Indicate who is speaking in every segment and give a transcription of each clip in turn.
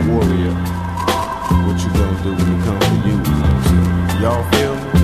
Speaker 1: warrior. What you gonna do when it comes to you? You know what I'm saying? Y'all feel me?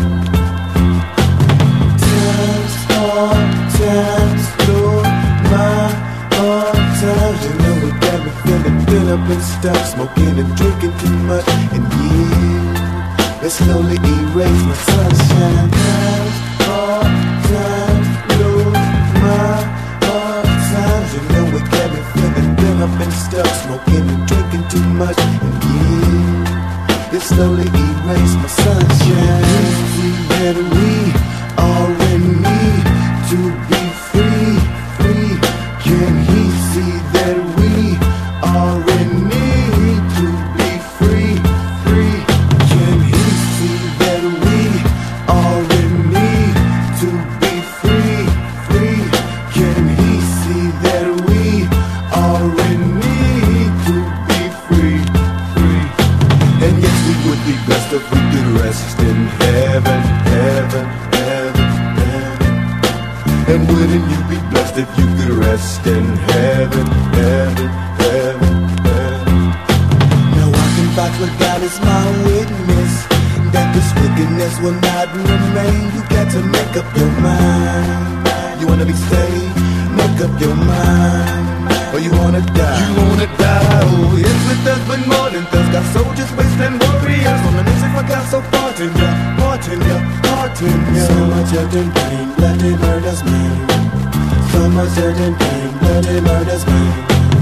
Speaker 2: Times, hard times, Lord, my hard times. You know it got me feeling bit up and stuck, smoking and drinking too much. And yeah, it slowly erased my sunshine. Times, hard times, Lord, my hard times. You know it got me feeling bit up and stuck, smoking and drinking too much. And yeah, it slowly erased my sunshine. See that we are in need to be free, free. Can he see that we are in need to be free, free? Can he see that we are in need to be free, free? Can he see that we are in need to be free, free? And yes, we would be blessed if we could rest in heaven, heaven, heaven, heaven. And wouldn't you be blessed if you could rest in heaven, heaven, heaven, heaven? Now I can vouch for God is my witness that this wickedness will not remain. You got to make up your mind. You wanna be saved? Make up your mind. Or you wanna die? You wanna die? Oh, it's with us, but more than us. Got soldiers, wasting warriors on the mission for God, so parting ya, parting ya, parting ya. So much hurt and pain, bloody murders, man. So much hurt and pain, bloody murders, man.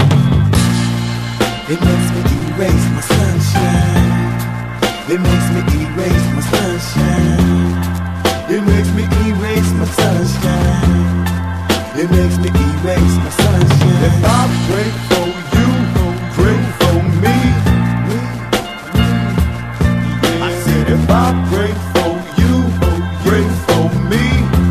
Speaker 2: It makes me erase my sunshine. It makes me erase my sunshine. It makes me erase my sunshine. It makes me erase my sunshine. If I pray for you, pray for me. I said if I pray for you, pray for me.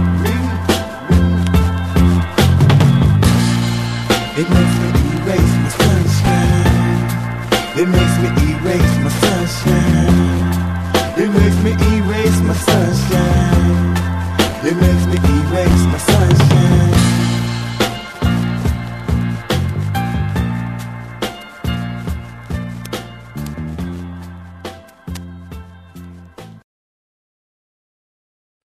Speaker 2: It makes me erase my sunshine. It makes me erase my sunshine. It makes me erase my sunshine. It makes me erase my sunshine.